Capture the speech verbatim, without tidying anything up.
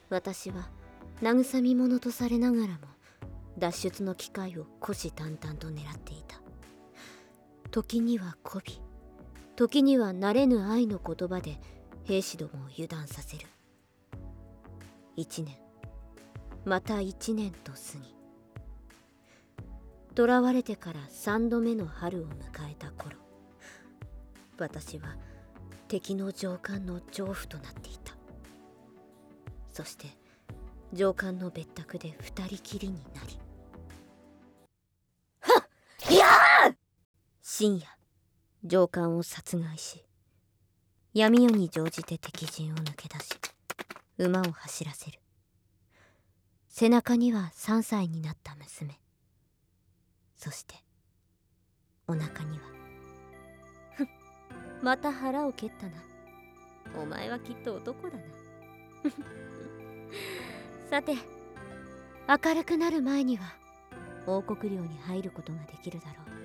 私は慰み者とされながらも脱出の機会を虎視眈々と狙っていた。時には媚び、時には慣れぬ愛の言葉で兵士どもを油断させる。一年、また一年と過ぎ、囚われてから三度目の春を迎えた頃、私は敵の上官の情婦となっていた。そして上官の別宅で二人きりになり、はっいやー深夜、上官を殺害し、闇夜に乗じて敵陣を抜け出し、馬を走らせる。背中には三歳になった娘、そしてお腹にはふん、また腹を蹴ったな。お前はきっと男だな。さて、明るくなる前には王国領に入ることができるだろう。